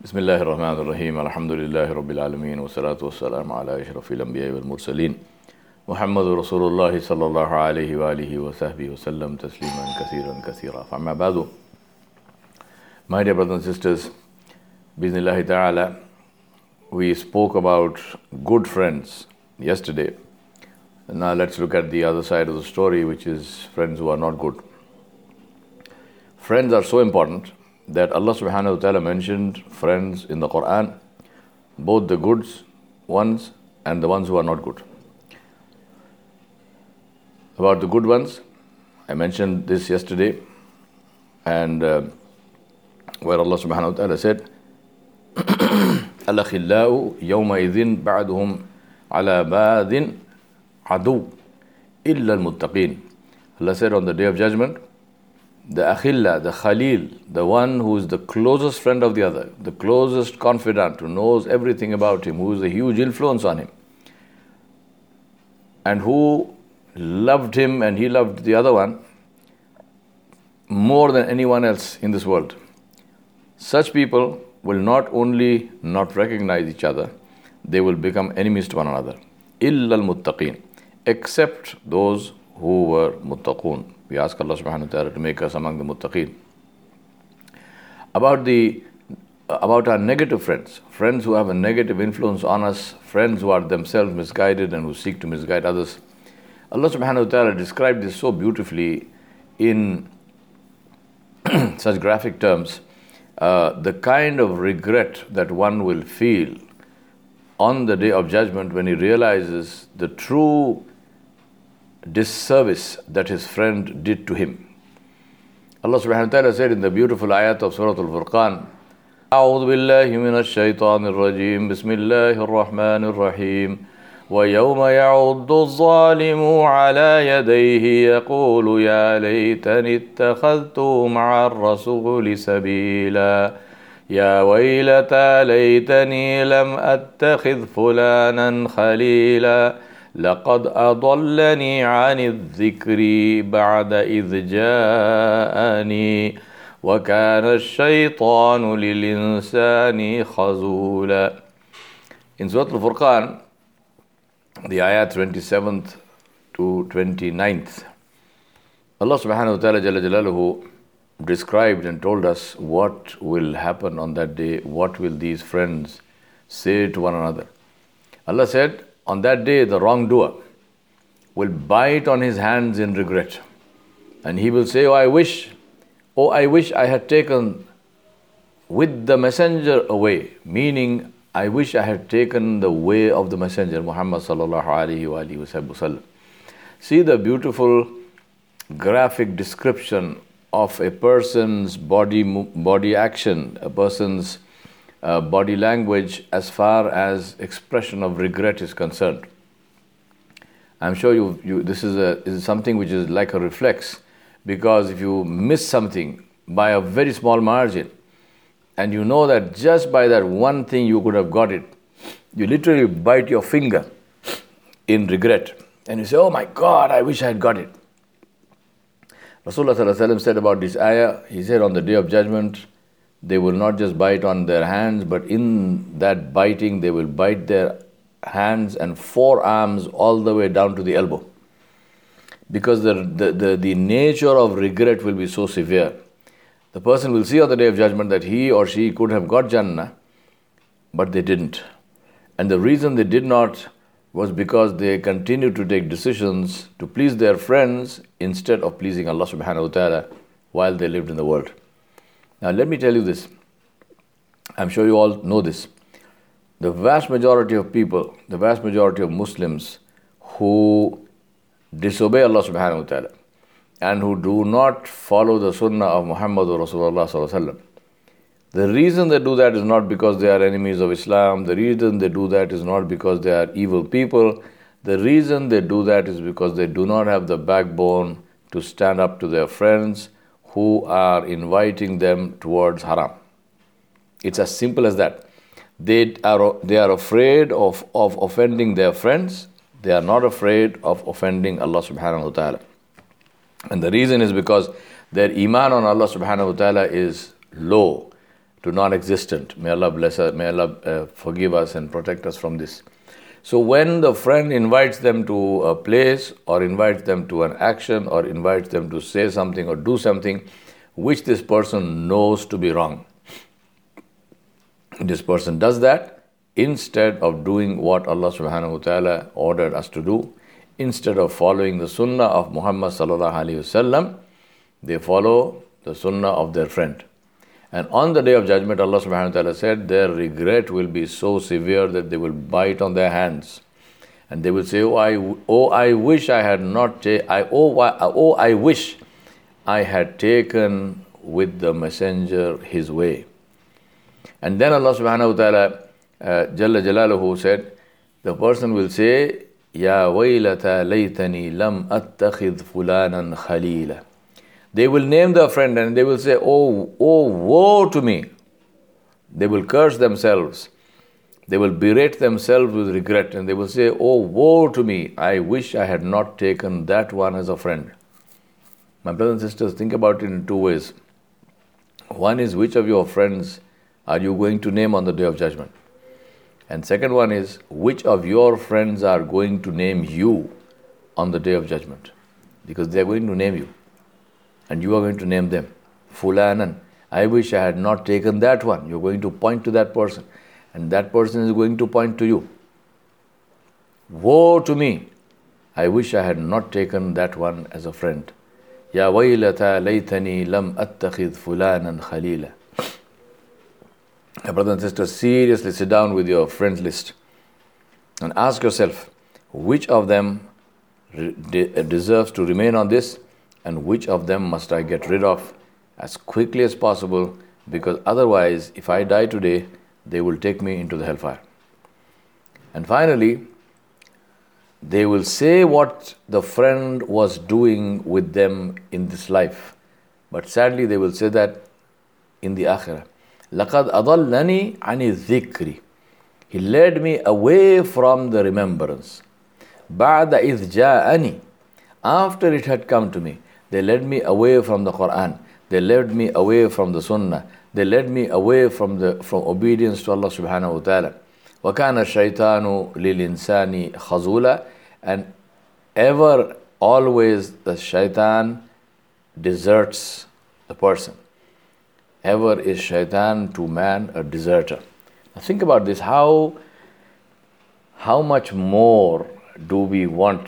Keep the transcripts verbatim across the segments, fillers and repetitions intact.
بسم الله الرحمن الرحيم الحمد لله رب العالمين والصلاة والسلام على أشرف الأنبياء والمرسلين محمد رسول الله صلى الله عليه وآله وصحبه وسلم تسليما كثيرا كثيرا فأما بعد. My dear brothers and sisters, Bismillah ta'ala, we spoke about good friends yesterday. Now let's look at the other side of the story, which is friends who are not good. Friends are so important that Allah subhanahu wa ta'ala mentioned friends in the Quran, both the good ones and the ones who are not good. About the good ones, I mentioned this yesterday, and uh, where Allah subhanahu wa ta'ala said, الأخلاء يومئذ بعضهم على بعض عدو إلا المتقين. Allah said on the Day of Judgment, the akhilla, the khalil, the one who is the closest friend of the other, the closest confidant, who knows everything about him, who is a huge influence on him, and who loved him and he loved the other one more than anyone else in this world. Such people will not only not recognize each other, they will become enemies to one another. إِلَّا الْمُتَّقِينَ, except those who were muttaqun. We ask Allah subhanahu wa ta'ala to make us among the muttaqeen. About the about our negative friends, friends who have a negative influence on us, friends who are themselves misguided and who seek to misguide others. Allah subhanahu wa ta'ala described this so beautifully in such graphic terms. Uh, the kind of regret that one will feel on the Day of Judgment when he realizes the true disservice that his friend did to him. Allah subhanahu wa ta'ala said in the beautiful ayat of Surah Al-Furqan, أعوذ بالله من الشيطان الرجيم بسم الله الرحمن الرحيم ويوم يعض الظالم على يديه يقول يا ليتني اتخذت مع الرسول سبيلا يا ويلتى ليتني لم أتخذ فلانا خليلا لقد أضلني عن الذكر بعد إذ جاءني وكان الشيطان للإنسان خذولا. In Surah Al-Furqan, the ayat twenty-seventh to twenty-ninth, Allah subhanahu wa ta'ala jalla jalaluhu described and told us what will happen on that day, what will these friends say to one another. Allah said, on that day, the wrongdoer will bite on his hands in regret. And he will say, Oh, I wish, oh, I wish I had taken with the messenger away. Meaning, I wish I had taken the way of the messenger, Muhammad sallallahu alayhi wa alihi wa sallam. See the beautiful graphic description of a person's body, body action, a person's Uh, body language as far as expression of regret is concerned. I'm sure you, you this is, a, is something which is like a reflex, because if you miss something by a very small margin, and you know that just by that one thing you could have got it, you literally bite your finger in regret, and you say, oh my God, I wish I had got it. Rasulullah sallallahu alaihi wasallam said about this ayah, he said on the Day of Judgment, they will not just bite on their hands, but in that biting, they will bite their hands and forearms all the way down to the elbow. Because the, the, the, the nature of regret will be so severe. The person will see on the Day of Judgment that he or she could have got Jannah, but they didn't. And the reason they did not was because they continued to take decisions to please their friends instead of pleasing Allah subhanahu wa ta'ala while they lived in the world. Now let me tell you this. I'm sure you all know this. The vast majority of people, the vast majority of Muslims who disobey Allah subhanahu wa ta'ala and who do not follow the sunnah of Muhammad Rasulullah sallallahu alaihi wasallam, the reason they do that is not because they are enemies of Islam. The reason they do that is not because they are evil people. The reason they do that is because they do not have the backbone to stand up to their friends who are inviting them towards haram. It's as simple as that. They are, they are afraid of, of offending their friends. They are not afraid of offending Allah subhanahu wa ta'ala. And the reason is because their iman on Allah subhanahu wa ta'ala is low. to non-existent. May Allah bless us, may Allah uh, forgive us and protect us from this. So when the friend invites them to a place or invites them to an action or invites them to say something or do something which this person knows to be wrong, this person does that instead of doing what Allah subhanahu wa ta'ala ordered us to do, instead of following the sunnah of Muhammad sallallahu alaihi wasallam, they follow the sunnah of their friend. And on the day of judgment, Allah subhanahu wa ta'ala said, their regret will be so severe that they will bite on their hands. And they will say, oh, I, oh, I wish I had not, ta- I, oh, I, oh, I wish I had taken with the messenger his way. And then Allah subhanahu wa ta'ala, uh, Jalla Jalaluhu said, the person will say, Ya waylata laytani lam attakhidh fulanan khalila. They will name their friend and they will say, oh, oh, woe to me. They will curse themselves. They will berate themselves with regret and they will say, oh, woe to me. I wish I had not taken that one as a friend. My brothers and sisters, think about it in two ways. One is, which of your friends are you going to name on the day of judgment? And second one is, which of your friends are going to name you on the day of judgment? Because they are going to name you. And you are going to name them. Fulanan. I wish I had not taken that one. You're going to point to that person. And that person is going to point to you. Woe to me. I wish I had not taken that one as a friend. Ya waylata laytani lam attakhidh fulanan khalila. Brothers and sisters, seriously sit down with your friends list and ask yourself, which of them de- deserves to remain on this and which of them must I get rid of as quickly as possible, because otherwise, if I die today, they will take me into the hellfire. And finally, they will say what the friend was doing with them in this life, but sadly they will say that in the akhirah. لَقَدْ أَضَلَّنِي عَنِ الذِّكْرِ. He led me away from the remembrance. بَعْدَ إِذْ جَاءَنِي. After it had come to me, they led me away from the Quran. They led me away from the Sunnah. They led me away from the from obedience to Allah subhanahu wa ta'ala. وَكَانَ الشَّيْطَانُ لِلْإِنسَانِ خَزُولًا. And ever, always, the shaitan deserts the person. Ever is shaitan to man a deserter. Now think about this. How, how much more do we want,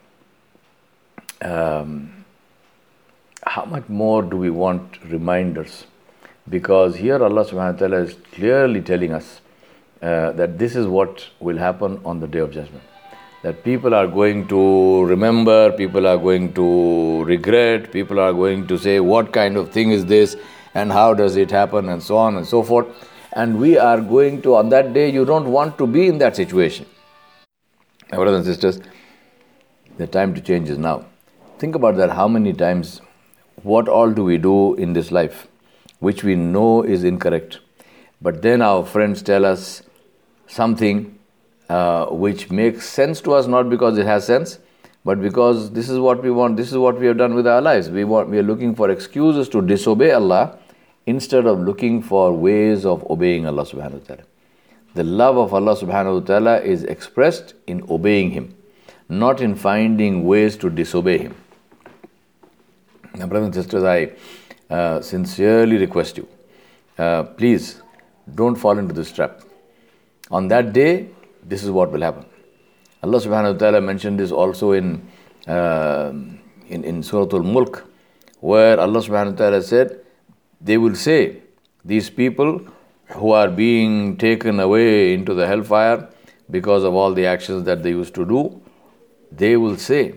um, how much more do we want reminders? Because here Allah subhanahu wa ta'ala is clearly telling us uh, that this is what will happen on the day of judgment. That people are going to remember, people are going to regret, people are going to say, what kind of thing is this? And how does it happen, and so on and so forth. And we are going to, on that day, you don't want to be in that situation. My brothers and sisters, the time to change is now. Think about that. How many times, what all do we do in this life, which we know is incorrect. But then our friends tell us something uh, which makes sense to us, not because it has sense, but because this is what we want, this is what we have done with our lives. We want, we are looking for excuses to disobey Allah, instead of looking for ways of obeying Allah subhanahu wa ta'ala. The love of Allah subhanahu wa ta'ala is expressed in obeying Him, not in finding ways to disobey Him. Now, brothers and sisters, I uh, sincerely request you, uh, please don't fall into this trap. On that day, this is what will happen. Allah subhanahu wa ta'ala mentioned this also in, uh, in, in Surah Al-Mulk, where Allah subhanahu wa ta'ala said, they will say, these people who are being taken away into the hellfire because of all the actions that they used to do, they will say,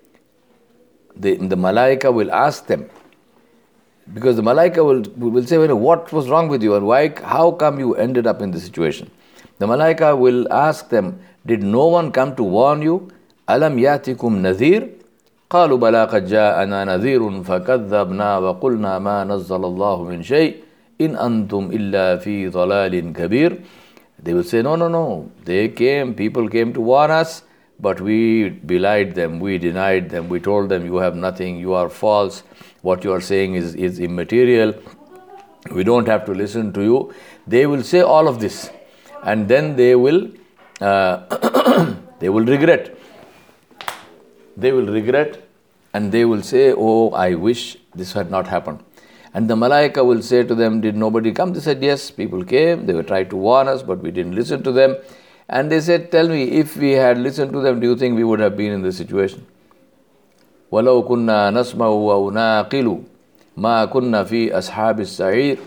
they, the malaika will ask them, because the malaika will, will say, well, what was wrong with you and why, how come you ended up in this situation? The malaika will ask them, did no one come to warn you? Alam yatikum nadhir? قالوا بلى قد جاءنا نذير فكذبنا وقلنا ما نزل الله من شيء إن أنتم إلا في ضلال كبير. They will say, no, no, no. They came, people came to warn us, but we belied them, we denied them, we told them, you have nothing, you are false, what you are saying is, is immaterial. We don't have to listen to you. They will say all of this, and then they will uh, they will regret. They will regret, and they will say, "Oh, I wish this had not happened." And the Malaika will say to them, "Did nobody come?" They said, "Yes, people came. They were trying to warn us, but we didn't listen to them." And they said, "Tell me, if we had listened to them, do you think we would have been in this situation?" وَلَوْ كُنَّا نَسْمَعُ وَنَعْقِلُ مَا كُنَّا فِي أَصْحَابِ السَّعِيرِ.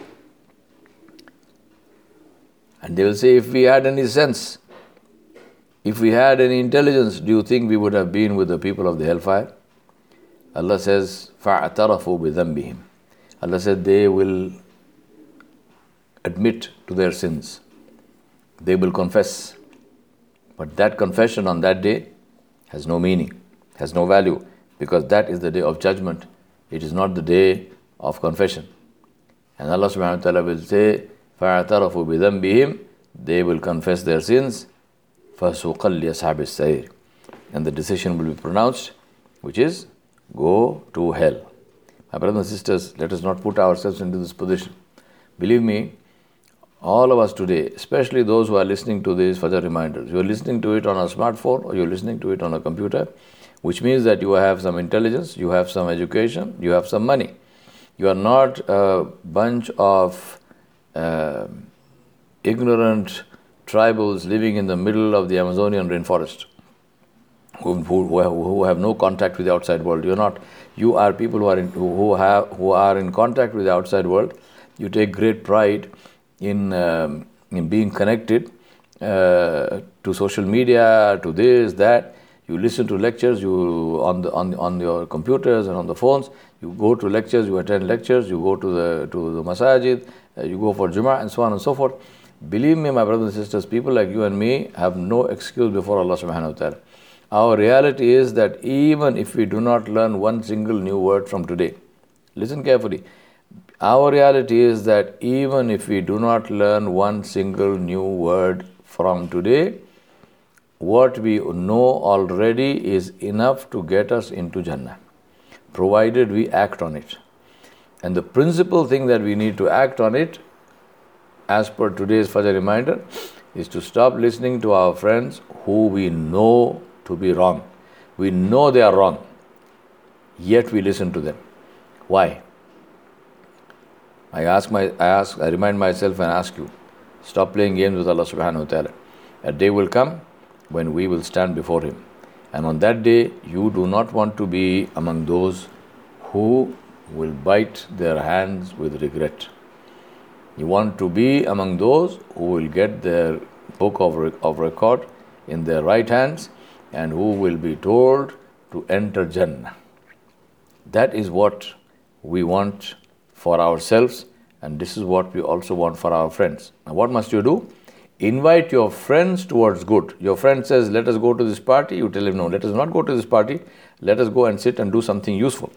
And they will say, if we had any sense, if we had any intelligence, do you think we would have been with the people of the hellfire? Allah says, فَاعْتَرَفُوا بِذَنْبِهِمْ. Allah said they will admit to their sins. They will confess. But that confession on that day has no meaning, has no value, because that is the day of judgment. It is not the day of confession. And Allah subhanahu wa ta'ala will say, فَاعْتَرَفُوا بِذَنْبِهِمْ. They will confess their sins. فَسُوقًا لِأَصْحَابِ السَّعِيرِ. And the decision will be pronounced, which is, go to hell. My brothers and sisters, let us not put ourselves into this position. Believe me, all of us today, especially those who are listening to these Fajr reminders, you are listening to it on a smartphone or you are listening to it on a computer, which means that you have some intelligence, you have some education, you have some money. You are not a bunch of uh, ignorant tribals living in the middle of the Amazonian rainforest who, who, who have no contact with the outside world. You are not. You are people who are in, who have who are in contact with the outside world. You take great pride in um, in being connected uh, to social media, to this, that. You listen to lectures, you on the on on your computers and on the phones. You go to lectures, you attend lectures, you go to the to the masajid, uh, you go for Jummah and so on and so forth. Believe me, my brothers and sisters, people like you and me have no excuse before Allah subhanahu wa ta'ala. Our reality is that even if we do not learn one single new word from today, listen carefully. Our reality is that even if we do not learn one single new word from today, what we know already is enough to get us into Jannah, provided we act on it. And the principal thing that we need to act on it, as per today's Fajr reminder, is to stop listening to our friends who we know to be wrong. We know they are wrong, yet we listen to them. Why? I ask my, I ask, I remind myself and ask you, stop playing games with Allah subhanahu wa ta'ala. A day will come when we will stand before Him. And on that day, you do not want to be among those who will bite their hands with regret. You want to be among those who will get their book of, of record in their right hands and who will be told to enter Jannah. That is what we want for ourselves, and this is what we also want for our friends. Now, what must you do? Invite your friends towards good. Your friend says, let us go to this party. You tell him, no, let us not go to this party. Let us go and sit and do something useful.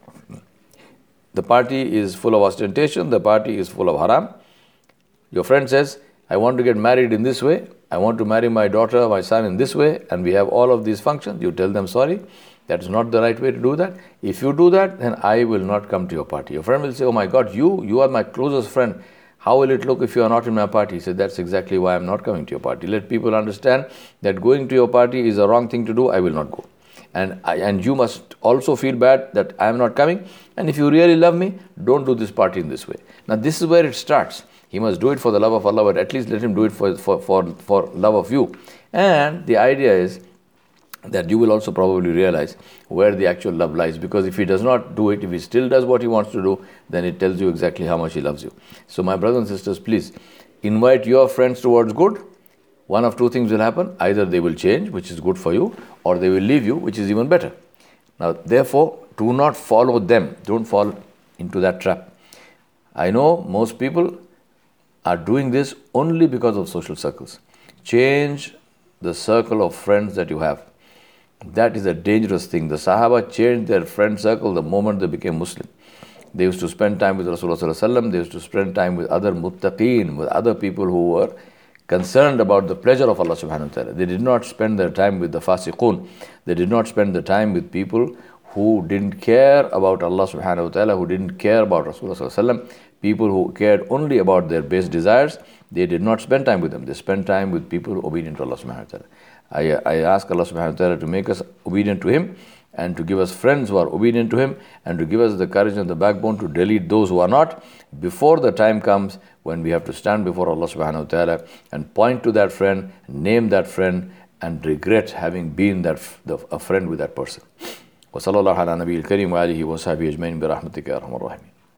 The party is full of ostentation. The party is full of haram. Your friend says, I want to get married in this way. I want to marry my daughter, my son in this way. And we have all of these functions. You tell them, sorry, that is not the right way to do that. If you do that, then I will not come to your party. Your friend will say, oh my God, you, you are my closest friend. How will it look if you are not in my party? He said, that's exactly why I am not coming to your party. Let people understand that going to your party is a wrong thing to do. I will not go. And I, and you must also feel bad that I am not coming. And if you really love me, don't do this party in this way. Now, this is where it starts. He must do it for the love of Allah, but at least let him do it for, for, for, for love of you. And the idea is that you will also probably realize where the actual love lies, because if he does not do it, if he still does what he wants to do, then it tells you exactly how much he loves you. So my brothers and sisters, please invite your friends towards good. One of two things will happen. Either they will change, which is good for you, or they will leave you, which is even better. Now, therefore, do not follow them. Don't fall into that trap. I know most people are doing this only because of social circles. Change the circle of friends that you have. That is a dangerous thing. The Sahaba changed their friend circle the moment they became Muslim. They used to spend time with Rasulullah sallallahu alaihi wasallam. They used to spend time with other muttaqeen, with other people who were concerned about the pleasure of Allah subhanahu wa ta'ala. They did not spend their time with the fasiqun. They did not spend the time with people who didn't care about Allah subhanahu wa ta'ala, who didn't care about Rasulullah sallallahu alaihi wasallam. people who cared only about their base desires, they did not spend time with them. They spent time with people who are obedient to Allah subhanahu wa ta'ala. I, I ask Allah subhanahu wa ta'ala to make us obedient to Him, and to give us friends who are obedient to Him, and to give us the courage and the backbone to delete those who are not, before the time comes when we have to stand before Allah subhanahu wa ta'ala and point to that friend, name that friend, and regret having been that the, a friend with that person. وصلى الله على نبي الكريم وآله وصحبه أجمعين برحمتك يا أرحم الراحمين.